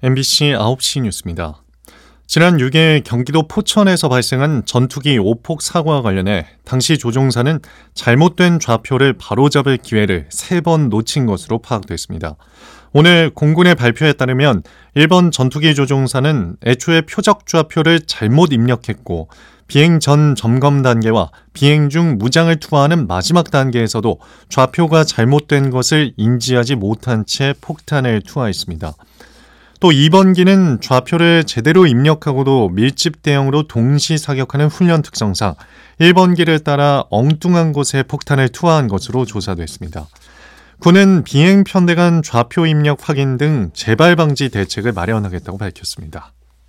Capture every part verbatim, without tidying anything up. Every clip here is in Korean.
엠비씨 아홉 시 뉴스입니다. 지난 육 일 경기도 포천에서 발생한 전투기 오폭 사고와 관련해 당시 조종사는 잘못된 좌표를 바로잡을 기회를 세 번 놓친 것으로 파악됐습니다. 오늘 공군의 발표에 따르면 일 번 전투기 조종사는 애초에 표적 좌표를 잘못 입력했고 비행 전 점검 단계와 비행 중 무장을 투하하는 마지막 단계에서도 좌표가 잘못된 것을 인지하지 못한 채 폭탄을 투하했습니다. 또 이 번기는 좌표를 제대로 입력하고도 밀집 대형으로 동시 사격하는 훈련 특성상 일 번기를 따라 엉뚱한 곳에 폭탄을 투하한 것으로 조사됐습니다. 군은 비행 편대 간 좌표 입력 확인 등 재발 방지 대책을 마련하겠다고 밝혔습니다.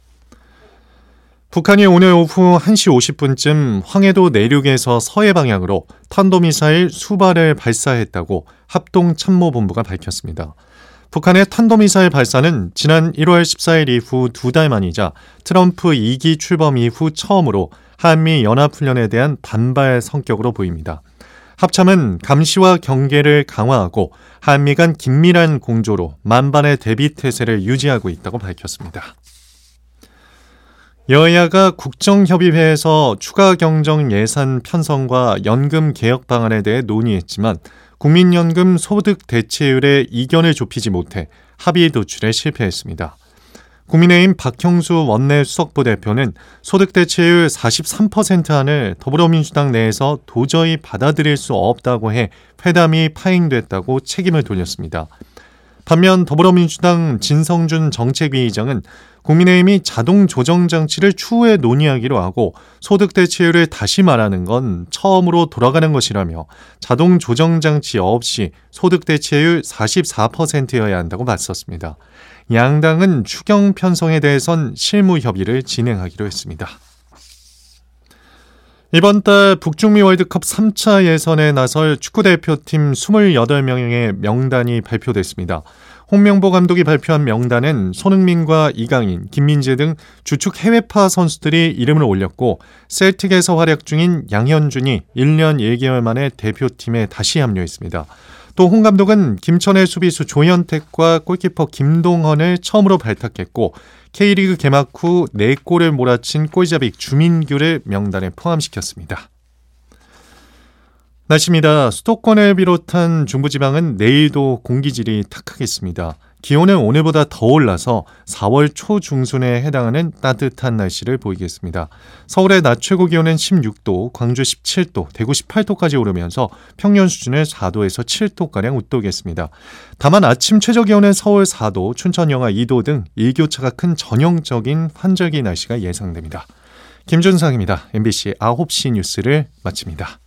북한이 오늘 오후 한 시 오십 분쯤 황해도 내륙에서 서해 방향으로 탄도미사일 수발을 발사했다고 합동참모본부가 밝혔습니다. 북한의 탄도미사일 발사는 지난 일월 십사일 이후 두 달 만이자 트럼프 이 기 출범 이후 처음으로 한미 연합훈련에 대한 반발 성격으로 보입니다. 합참은 감시와 경계를 강화하고 한미 간 긴밀한 공조로 만반의 대비 태세를 유지하고 있다고 밝혔습니다. 여야가 국정협의회에서 추가 경정 예산 편성과 연금 개혁 방안에 대해 논의했지만 국민연금 소득 대체율의 이견을 좁히지 못해 합의 도출에 실패했습니다. 국민의힘 박형수 원내 수석부대표는 소득 대체율 사십삼 퍼센트 안을 더불어민주당 내에서 도저히 받아들일 수 없다고 해 회담이 파행됐다고 책임을 돌렸습니다. 반면 더불어민주당 진성준 정책위의장은 국민의힘이 자동 조정 장치를 추후에 논의하기로 하고 소득 대체율을 다시 말하는 건 처음으로 돌아가는 것이라며 자동 조정 장치 없이 소득 대체율 사십사 퍼센트여야 한다고 맞섰습니다. 양당은 추경 편성에 대해선 실무 협의를 진행하기로 했습니다. 이번 달 북중미 월드컵 삼 차 예선에 나설 축구대표팀 이십팔 명의 명단이 발표됐습니다. 홍명보 감독이 발표한 명단은 손흥민과 이강인, 김민재 등 주축 해외파 선수들이 이름을 올렸고 셀틱에서 활약 중인 양현준이 일 년 일 개월 만에 대표팀에 다시 합류했습니다. 또 홍 감독은 김천의 수비수 조현택과 골키퍼 김동헌을 처음으로 발탁했고 K리그 개막 후 네 골을 몰아친 골잡이 주민규를 명단에 포함시켰습니다. 날씨입니다. 수도권을 비롯한 중부지방은 내일도 공기질이 탁하겠습니다. 기온은 오늘보다 더 올라서 사월 초중순에 해당하는 따뜻한 날씨를 보이겠습니다. 서울의 낮 최고 기온은 십육 도, 광주 십칠 도, 대구 십팔 도까지 오르면서 평년 수준을 사 도에서 칠 도가량 웃도겠습니다. 다만 아침 최저 기온은 서울 사 도, 춘천 영하 이 도 등 일교차가 큰 전형적인 환절기 날씨가 예상됩니다. 김준상입니다. 엠비씨 아홉 시 뉴스를 마칩니다.